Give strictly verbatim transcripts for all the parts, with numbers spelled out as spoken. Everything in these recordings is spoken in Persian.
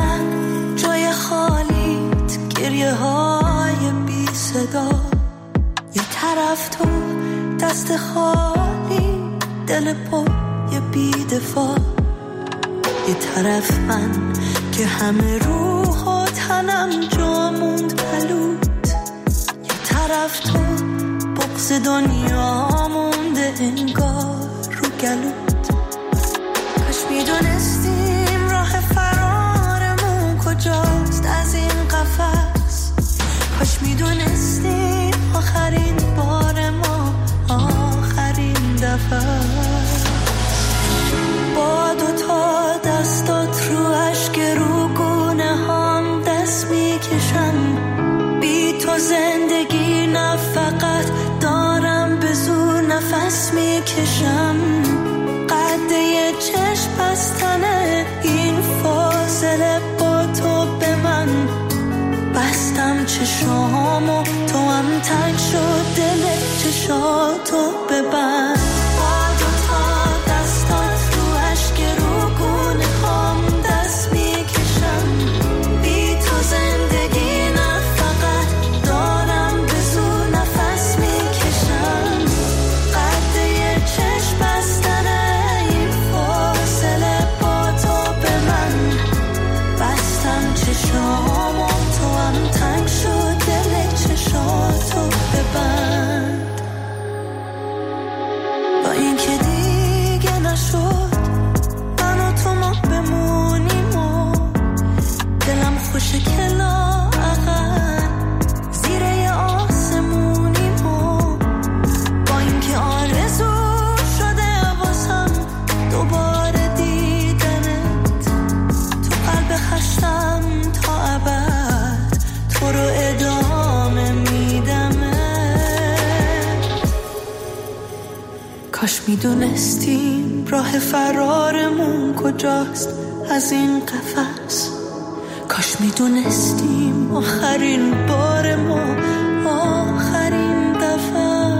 من جای خالیت، گریه های بی صدا. یه طرف تو دست خالی، دل پر یه بی دفاع. یه طرف من که همه روح و تنم جا موند پلوت. یه طرف تو بغض دنیا مونده انگار رو گلوت. کاش میدونستیم راه فرارمون کجاست از این قفس. کاش میدونستیم آخرین بار ما آخرین دفعه. با دوتا دستات رو عشق رو گونه هم دست میکشم. بی تو زندگی نه فقط دارم به زور نفس میکشم. قد یه چشم بستنه این فاصله با تو به من. بستم چشامو تو هم تنگ شد دل چشاتو ببند. کاش میدونستیم راه فرارمون کجاست از این قفس. کاش میدونستیم آخرین بار ما آخرین دفعه.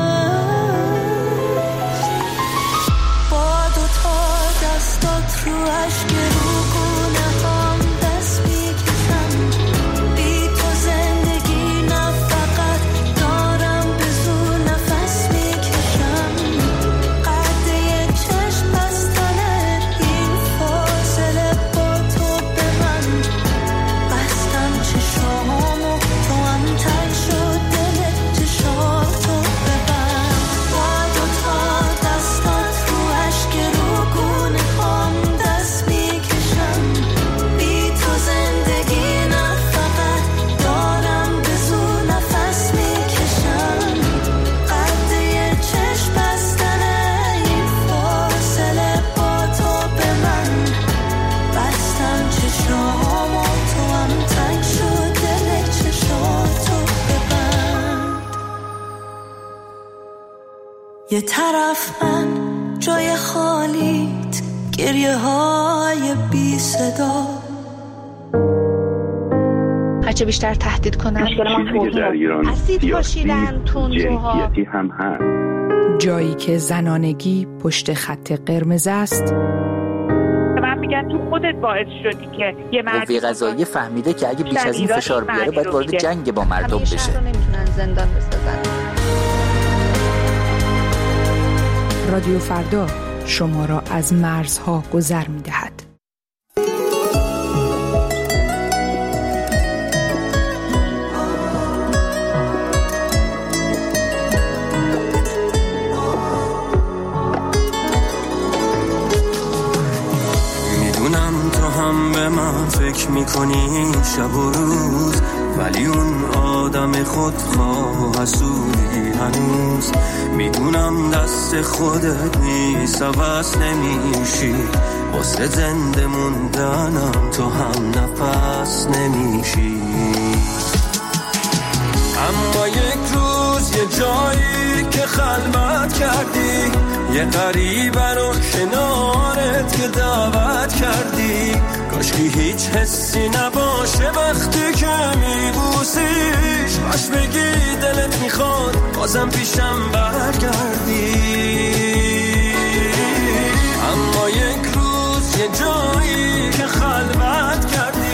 با دوتا دستات رو عشق رو گونه هم دست میکشم. بی تو زندگی نه فقط دارم به زور نفس میکشم. قد یه چشم بستنه این فاصله با تو به من. بستم چشامو تو هم تنگ شد دل چشاتو ببند. با دوتا دستات رو عشق رو گونه هم دست میکشم. بی تو زندگی نه فقط دارم به زور نفس میکشم. قد یه چشم بستنه این فاصله با تو به من. بستم چشامو تو هم تنگ شد دل چشاتو ببند. یه طرف من جای خالیت، گریه های بی صدا. هرچه بیشتر تهدید کنن چیزی در ایران اسید پاشیدن تندروها جنسیتی هم هست. جایی که زنانگی پشت خط قرمز است. من میگم تو خودت باعث شدی که یه مردی قوه قضاییه فهمیده که اگه بیش از این فشار بیاره باید وارد جنگ با مردم بشه. همیشه رو نمیتونن زندان بسازن. رادیو فردا شما را از مرزها گذر می‌دهد. میدونم تو هم به من فکر میکنی شب و روز، ولی اون آدم خودخواه و حسودی هنوز. میدونم دست خودت نیست عوض نمیشی، واسه زنده موندنم تو هم نفس نمیشی. اما یک روز یه جایی که خلوت کردی، یه غریبه رو کنارت که دعوت کردی. کاشکی هیچ حسی نباشه وقتی که میبوسیش، باش بگی دلت میخواد بازم پیشم برگردی. اما یک روز یه جایی که خلوت کردی،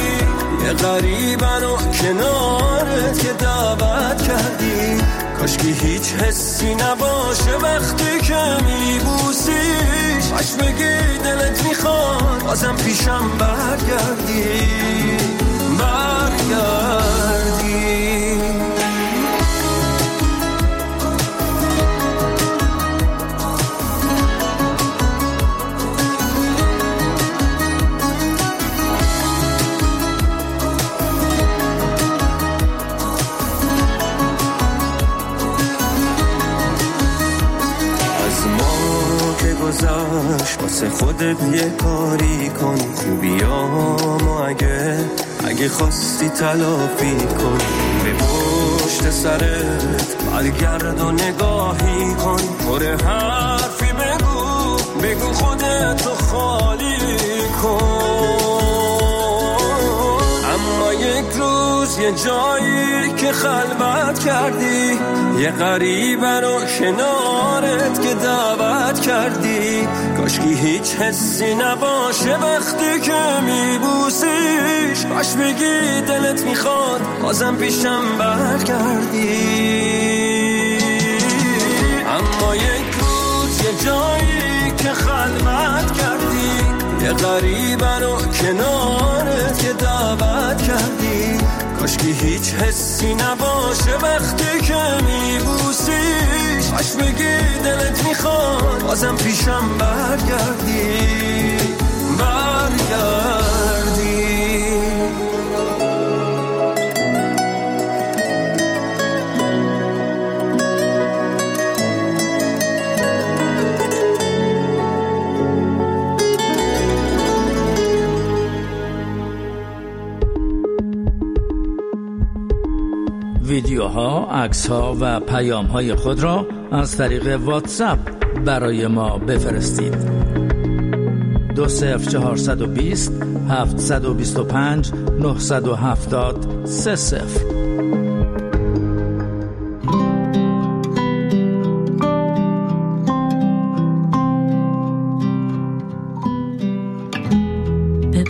غریبن و کنارت که دعوت کردی، کاش که هیچ حسی نباشه وقتی که میبوسیش، باش بگی دلت میخواد بازم پیشم برگردی برگردی. گذاشت واسه خودت یه کاری کن، خوبیامو اگه اگه خواستی تلافی کن، به پشت سرت برگرد و نگاهی کن، پر حرفی بگو بگو خودتو خالی کن. اما یک روز یه جایی که خلوت کردی، یه غریبه رو کنارت که دعوت کردی، کاش که هیچ حسی نباشه وقتی که میبوسیش، باش بگی دلت میخواد بازم پیشم برگردی. اما یک روز یه جایی که خلوت کردی، یه غریبه رو کنارت که دعوت کردی، کاش که هیچ حسی نباشه وقتی که میبوسیش، باش بگی دلت میخواد بازم پیشم برگردی برگردی. ویدیوها، عکس‌ها و پیام‌های خود را از طریق واتساپ برای ما بفرستید. دو صفر چهارصد و بیست هفتصد و بیست و پنج نهصد و هفتاد سه صفر. به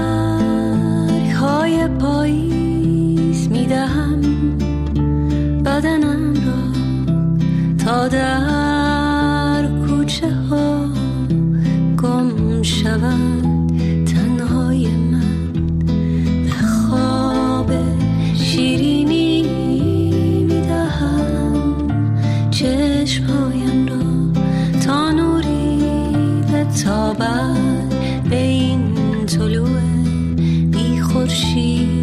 برگ‌های پاییز میدهم بدنم را تا در کوچه ها گم شود تنهای من، به خواب شیرینی میدهم چشمهایم را تا نوری بتابد به این طلوع بی خورشید.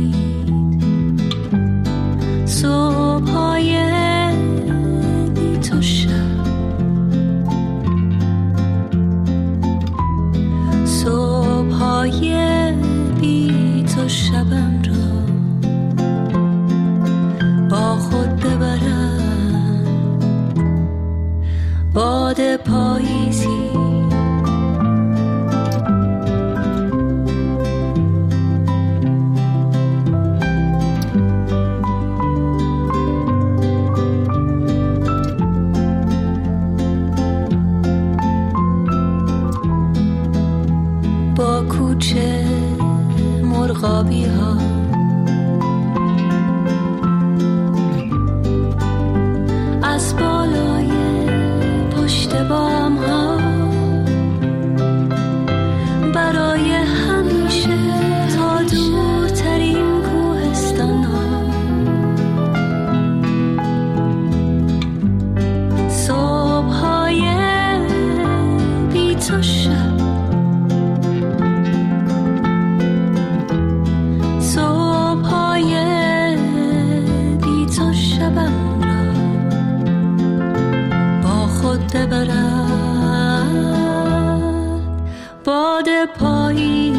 صبح‌های بی تو شب، صبح‌های بی تو شبم را با خود ببرم، باد پاییزی کوچه مرغابی ها، از بالای پشت بام ها، برای همیشه تا دورترین کوهستان ها. صبح های بی تو شب، باد پاییزی.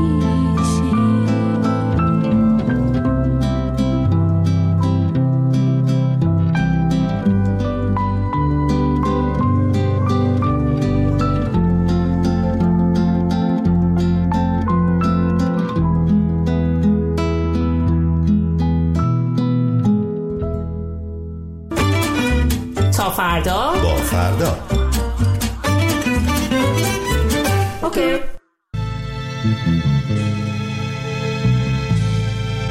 تا فردا با فردا. اوکی.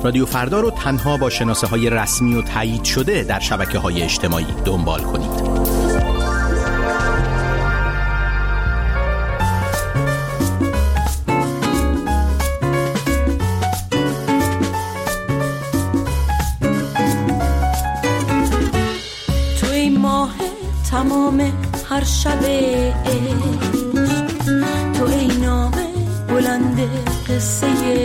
رادیو فردا رو تنها با شناسه های رسمی و تایید شده در شبکه های اجتماعی دنبال کنید. تمام هر شب عشق، تو ای نامه بلند قصه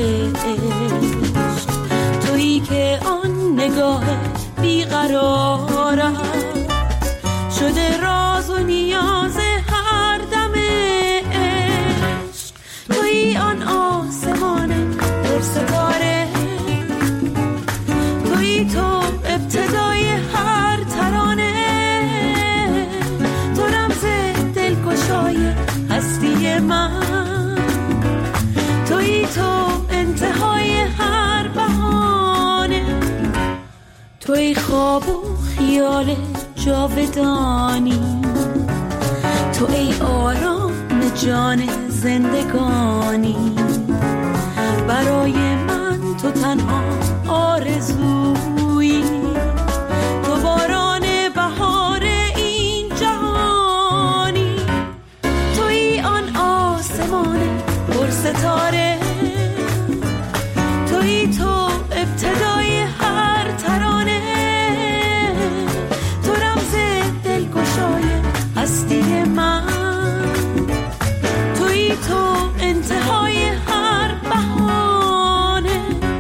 عشق، تویی که آن نگاه بیقرارم شده راز و نیاز هر دم عشق، تویی آن آسمان پر ستاره، تویی تو ابتدای هر ترانه، هستی من، تویی تو انتهای هر بهانه، تویی خواب و خیال جاودانی، تو ای آرام جان زندگانی، برای من تو تنها آرزویی، تو باران بهار این جهانی، پر ستاره، تویی تو ابتدای هر ترانه، تو رمز دلگشای هستی من، تویی تو انتهای هر بهانه.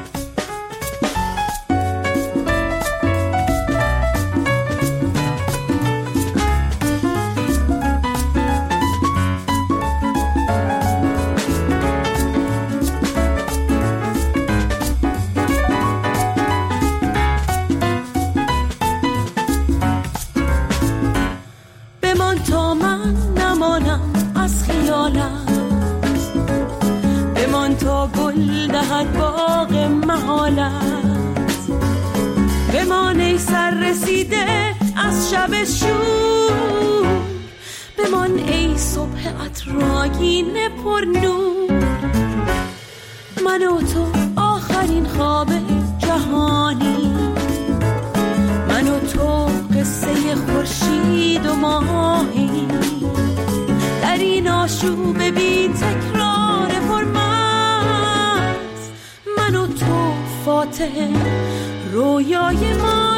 باغ محالت بمان ای سر رسیده از شب شور، بمان ای صبح عطرآگین پر نور، من و تو آخرین خواب جهانی، من و تو قصه خورشید و ماهی، در این آشوب بی تکرار پرمست، من و تو فاتح رویای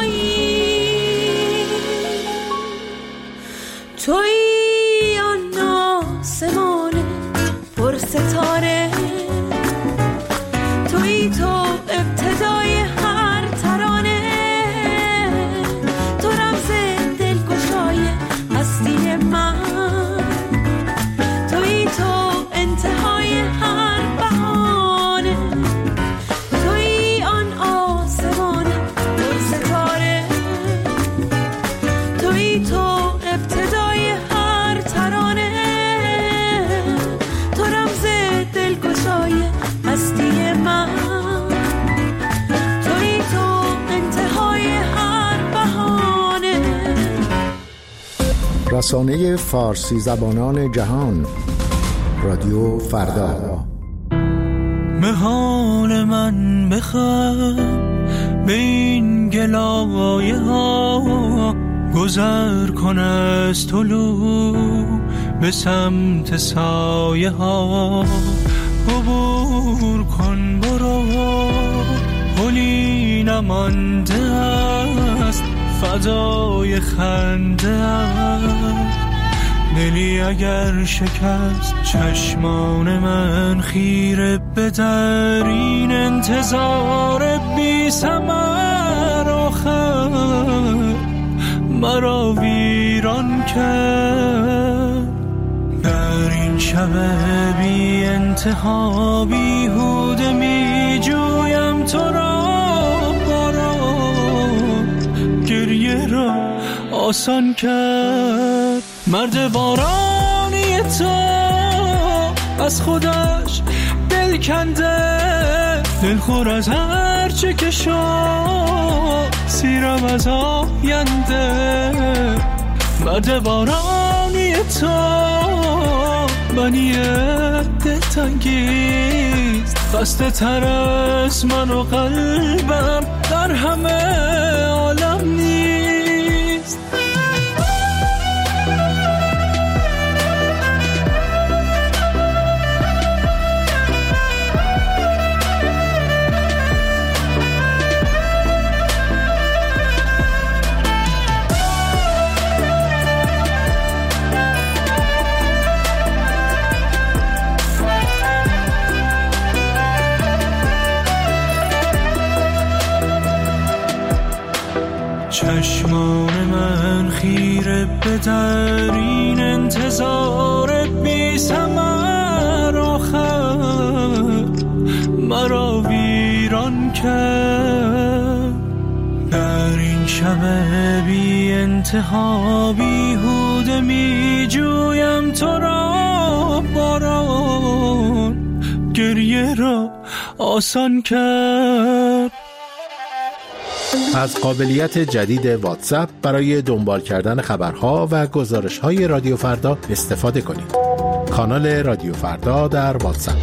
مایی، تویی آن آسمان پر ستاره، تویی تو ابتدای هر ترانه، تو رمز دلگشای هستی من، تویی تو انتهای هر بهانه، تویی آن آسمان پر ستاره، تویی تو ابتدای هر ترانه، تو رمز دلگشای هستی من، تویی تو انتهای هر بهانه. رسانه فارسی زبانان جهان، رادیو فردا. مهان من بخم به این گلایه ها، گذر کن از طلوع به سمت سایه ها، عبور کن برو پلی نمانده است، فدای خنده است، دلی اگر شکست چشمان من خیره به در این انتظار بی ثمر، آخر مرا ویران کرد، در این شب بی انتها بیهوده می جویم تو را، باران گریه را آسان کرد، مرد بارانی تو از خودش دل کنده، دلخور از هر چه که شد، سیرم از آینده، مرد بارانی تو بنی دلتنگیست، خسته تر از من و قلبم در همه عالم نیست. چشمان من خیره به در این انتظار بی ثمر، آخر مرا ویران کرد. در این شب بی انتها بیهوده می جویم تو را، باران گریه را آسان کرد. از قابلیت جدید واتساپ برای دنبال کردن خبرها و گزارش‌های رادیو فردا استفاده کنید. کانال رادیو فردا در واتساپ.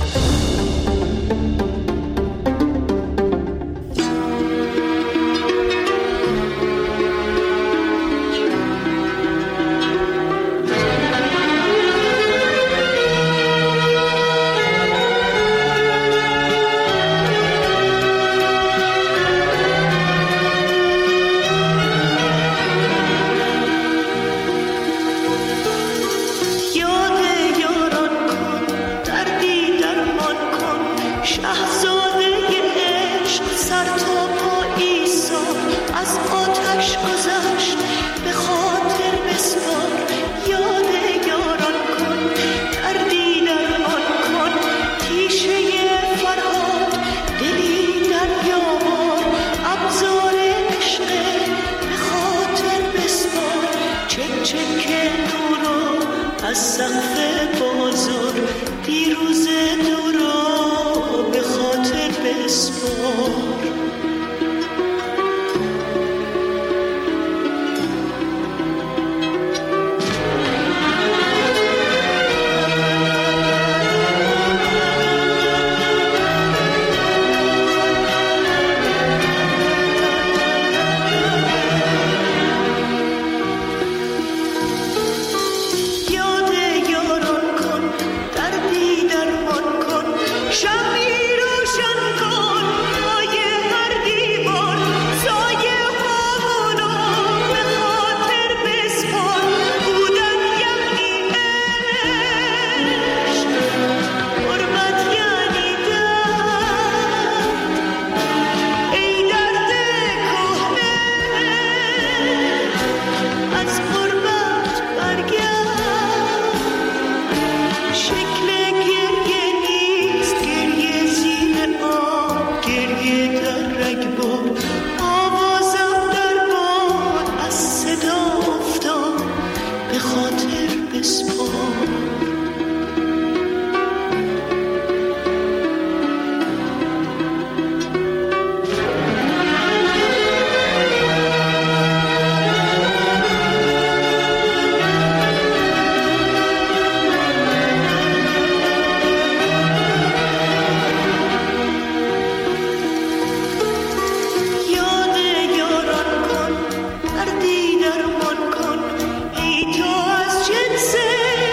درمان کن ای تو از جنس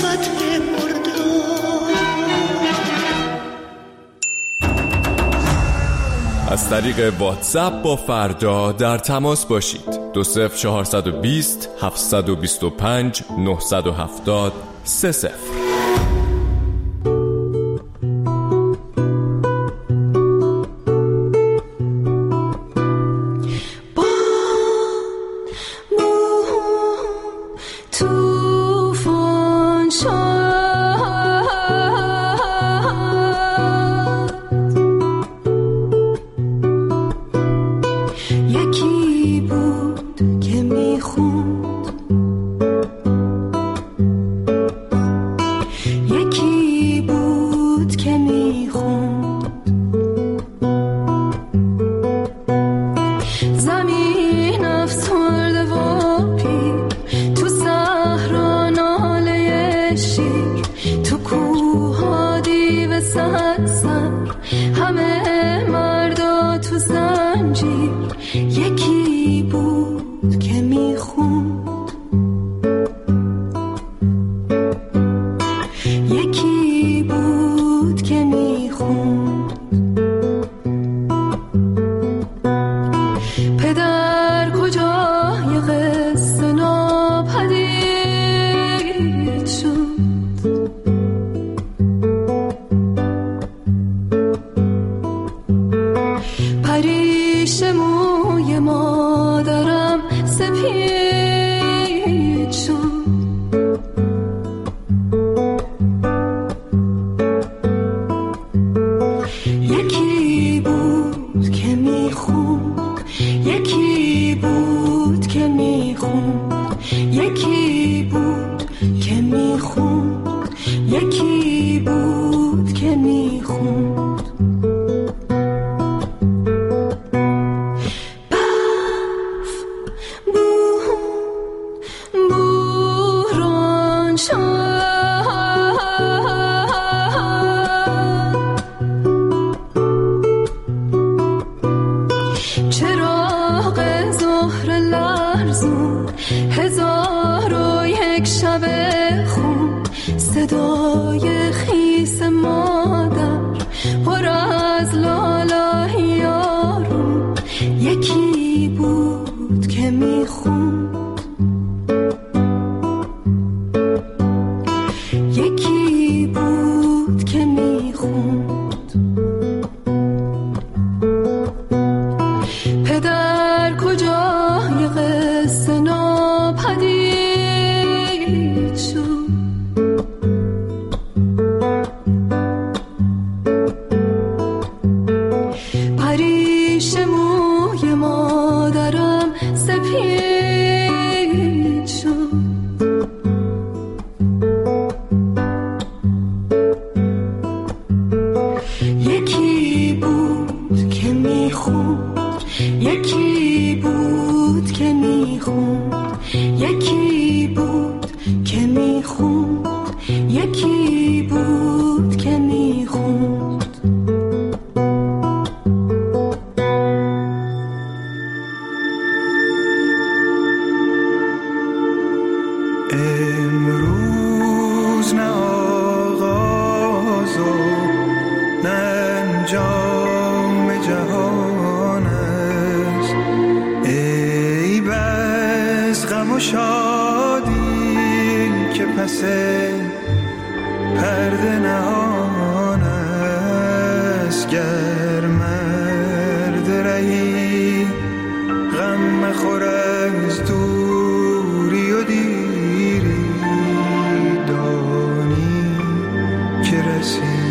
خاطر مردار. از طریق واتساپ با فردا در تماس باشید. دو صفر چهارصد و بیست هفتصد و بیست و پنج نهصد و هفتاد سه صفر. کسی